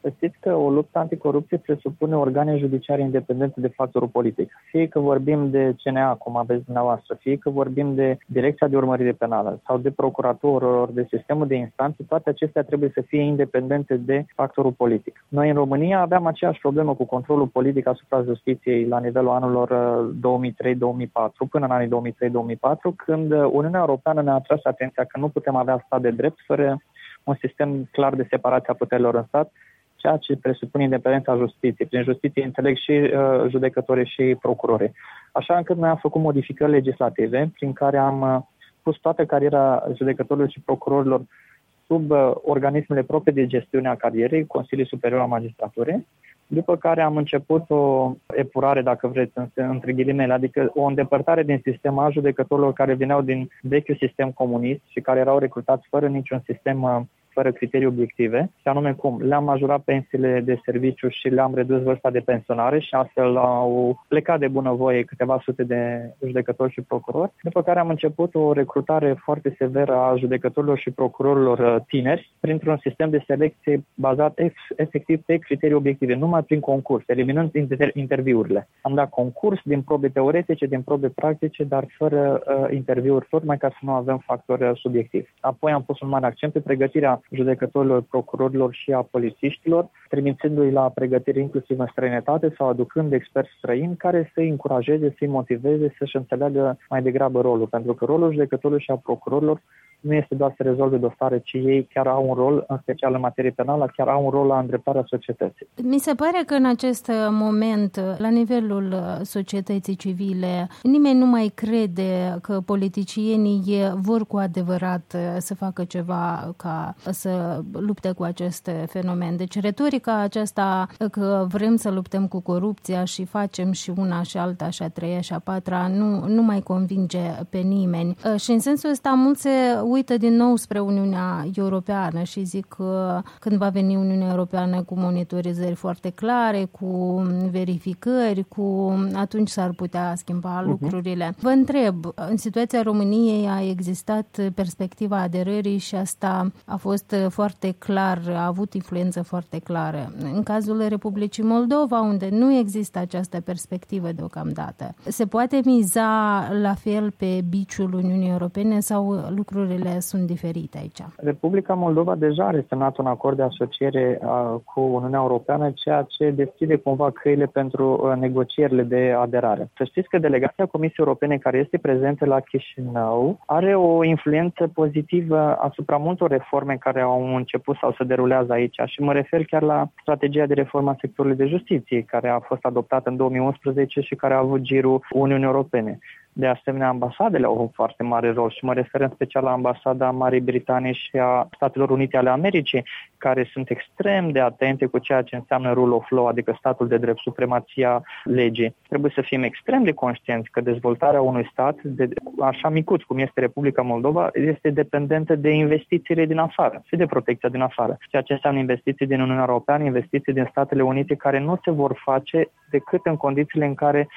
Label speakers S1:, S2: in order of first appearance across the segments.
S1: Să știți că o luptă anticorupție presupune organe judiciare independente de factorul politic. Fie că vorbim de CNA, cum aveți dumneavoastră, fie că vorbim de Direcția de Urmărire Penală sau de procurator, ori de sistemul de instanțe, toate acestea trebuie să fie independente de factorul politic. Noi în România aveam aceeași problemă cu controlul politic asupra justiției la nivelul anilor 2003-2004, până în anii 2003-2004, când Uniunea Europeană ne-a atras atenția că nu putem avea stat de drept fără un sistem clar de separație a puterilor în stat, ceea ce presupune independența justiției. Prin justiție înțeleg și judecătorii și procurorii. Așa încât noi am făcut modificări legislative prin care am pus toată cariera judecătorilor și procurorilor sub organismele proprii de gestiune a carierei, Consiliul Superior al Magistraturii, după care am început o epurare, dacă vreți, între ghilimele, adică o îndepărtare din sistem a judecătorilor care veneau din vechiul sistem comunist și care erau recrutați fără niciun sistem, fără criterii obiective, și anume cum? Le-am majorat pensiile de serviciu și le-am redus vârsta de pensionare și astfel au plecat de bunăvoie câteva sute de judecători și procurori, după care am început o recrutare foarte severă a judecătorilor și procurorilor tineri printr-un sistem de selecție bazat efectiv pe criterii obiective, numai prin concurs, eliminând interviurile. Am dat concurs din probe teoretice, din probe practice, dar fără interviuri, tocmai ca să nu avem factori subiectivi. Apoi am pus un mare accent pe pregătirea judecătorilor, procurorilor și a polițiștilor, trimițându-i la pregătire inclusiv în străinătate sau aducând experți străini care să-i încurajeze, să-i motiveze, să-și înțeleagă mai degrabă rolul. Pentru că rolul judecătorilor și a procurorilor nu este doar să rezolve dosare, ci ei chiar au un rol, în special în materie penală, chiar au un rol la îndreptarea societății.
S2: Mi se pare că în acest moment, la nivelul societății civile, nimeni nu mai crede că politicienii vor cu adevărat să facă ceva ca să lupte cu acest fenomen. Deci retorica aceasta că vrem să luptăm cu corupția și facem și una și alta și a treia și a patra nu mai convinge pe nimeni. Și în sensul ăsta mulți se uită din nou spre Uniunea Europeană și zic că când va veni Uniunea Europeană cu monitorizări foarte clare, cu verificări, atunci s-ar putea schimba lucrurile. Vă întreb, în situația României a existat perspectiva aderării și asta a fost foarte clar, a avut influență foarte clară. În cazul Republicii Moldova, unde nu există această perspectivă deocamdată, se poate miza la fel pe biciul Uniunii Europene sau lucrurile sunt diferite aici?
S1: Republica Moldova deja are semnat un acord de asociere cu Uniunea Europeană, ceea ce deschide cumva căile pentru negocierile de aderare. Să știți că delegația Comisiei Europene care este prezentă la Chișinău are o influență pozitivă asupra multor reforme care au început sau se derulează aici și mă refer chiar la strategia de reformă a sectorului de justiție care a fost adoptată în 2011 și care a avut girul Uniunii Europene. De asemenea, ambasadele au un foarte mare rol și mă refer în special la ambasada Marii Britanii și a Statelor Unite ale Americii, care sunt extrem de atente cu ceea ce înseamnă rule of law, adică statul de drept, supremația legii. Trebuie să fim extrem de conștienți că dezvoltarea unui stat, așa micuț cum este Republica Moldova, este dependentă de investițiile din afară și de protecția din afară. Ceea ce înseamnă investiții din Uniunea Europeană, investiții din Statele Unite, care nu se vor face decât în condițiile în care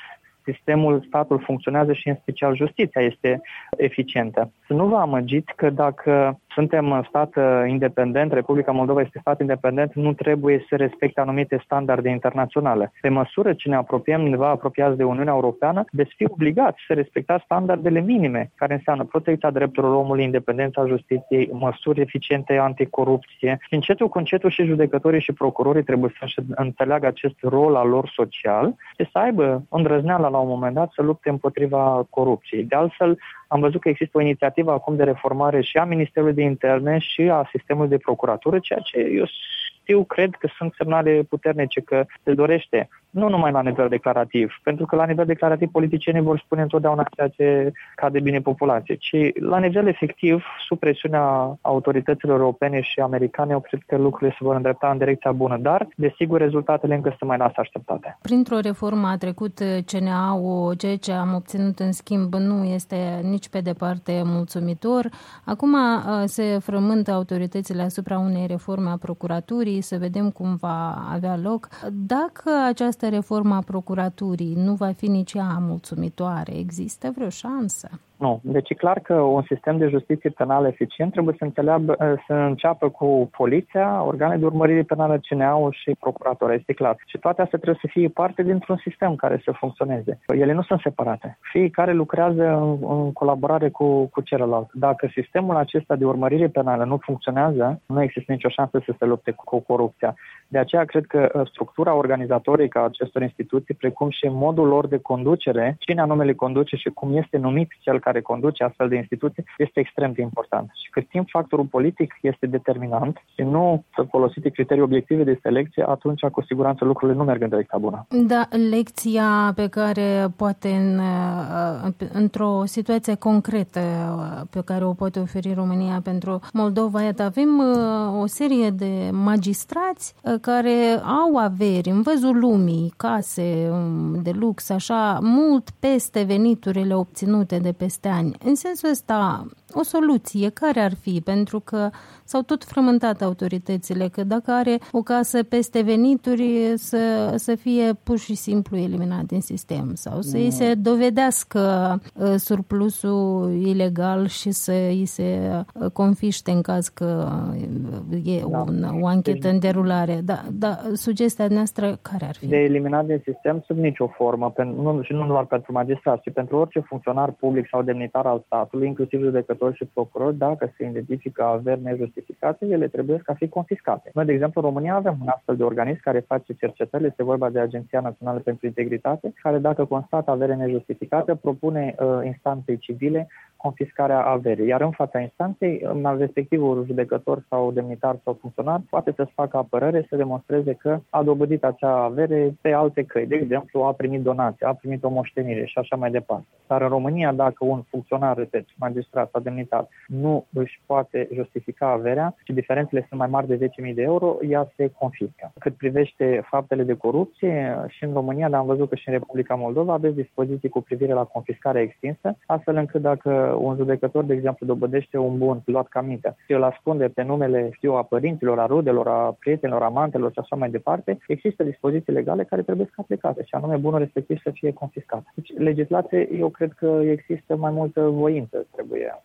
S1: statul funcționează și în special justiția este eficientă. Să nu vă amăgiți că dacă suntem stat independent, Republica Moldova este stat independent, nu trebuie să respecte anumite standarde internaționale. Pe măsură ce ne apropiem, vă apropiați de Uniunea Europeană, veți fi obligați să respectați standardele minime, care înseamnă protecția drepturilor omului, independența justiției, măsuri eficiente anticorupție. Și încetul cu încetul și judecătorii și procurorii trebuie să-și înțeleagă acest rol al lor social și să aibă îndrăzneala la un moment dat să lupte împotriva corupției. De altfel, am văzut că există o inițiativă acum de reformare și a Ministerului de Interne și a sistemului de procuratură, ceea ce eu cred că sunt semnale puternice că se dorește, nu numai la nivel declarativ, pentru că la nivel declarativ politicienii vor spune întotdeauna ceea ce cade bine populație, ci la nivel efectiv, sub presiunea autorităților europene și americane, eu cred că lucrurile se vor îndrepta în direcția bună, dar, desigur, rezultatele încă se mai lasă așteptate.
S2: Printr-o reformă a trecut CNA-ul, ceea ce am obținut în schimb nu este nici pe departe mulțumitor. Acum se frământă autoritățile asupra unei reforme a procuraturii, să vedem cum va avea loc. Dacă această reformă a procuraturii nu va fi nici ea mulțumitoare, există vreo șansă?
S1: Nu. Deci e clar că un sistem de justiție penală eficient trebuie să înceapă cu poliția, organe de urmărire penală, CNA-ul și procuratura, este clar. Și toate astea trebuie să fie parte dintr-un sistem care să funcționeze. Ele nu sunt separate. Fiecare lucrează în colaborare cu celălalt. Dacă sistemul acesta de urmărire penală nu funcționează, nu există nicio șansă să se lupte cu corupția. De aceea cred că structura organizatorică a acestor instituții, precum și modul lor de conducere, cine anume le conduce și cum este numit cel care conduce astfel de instituții, este extrem de important. Și cât timp factorul politic este determinant și nu să folosite criterii obiective de selecție, atunci cu siguranță lucrurile nu merg în direcția bună.
S2: Da, lecția pe care poate într-o situație concretă pe care o poate oferi România pentru Moldova, iată, avem o serie de magistrați care au averi în văzul lumii, case de lux, așa, mult peste veniturile obținute de peste ani. În sensul ăsta, o soluție care ar fi? Pentru că s-au tot frământat autoritățile că dacă are o casă peste venituri să fie pur și simplu eliminat din sistem sau să îi se dovedească surplusul ilegal și să îi se confiște în caz că e o anchetă în derulare. Dar sugestia noastră care ar fi?
S1: De eliminat din sistem sub nicio formă, și nu doar pentru magistrați, ci pentru orice funcționar public sau demnitar al statului, inclusiv judecători și procurori, dacă se identifică averi nejustificate, ele trebuie să fi confiscate. Noi, de exemplu, în România avem un astfel de organism care face cercetări, este vorba de Agenția Națională pentru Integritate, care dacă constată avere nejustificată, propune instanței civile confiscarea averii. Iar în fața instanței, respectivul judecător sau demnitar sau funcționar poate să-și facă apărare, să demonstreze că a dobândit acea avere pe alte căi. De exemplu, a primit donație, a primit o moștenire și așa mai departe. Dar în România, dacă un funcționar, repet, magistrat sau demnitar, nu își poate justifica averea și diferențele sunt mai mari de 10.000 de euro, ea se confiscă. Cât privește faptele de corupție, și în România, dar am văzut că și în Republica Moldova aveți dispoziții cu privire la confiscarea extinsă, astfel încât dacă un judecător, de exemplu, dobândește un bun luat ca minte și îl ascunde pe numele, a părinților, a rudelor, a prietenilor, amantelor și așa mai departe, există dispoziții legale care trebuie aplicate și anume bunul respectiv să fie confiscat. Deci, legislație, eu cred că există mai multă voință, trebuie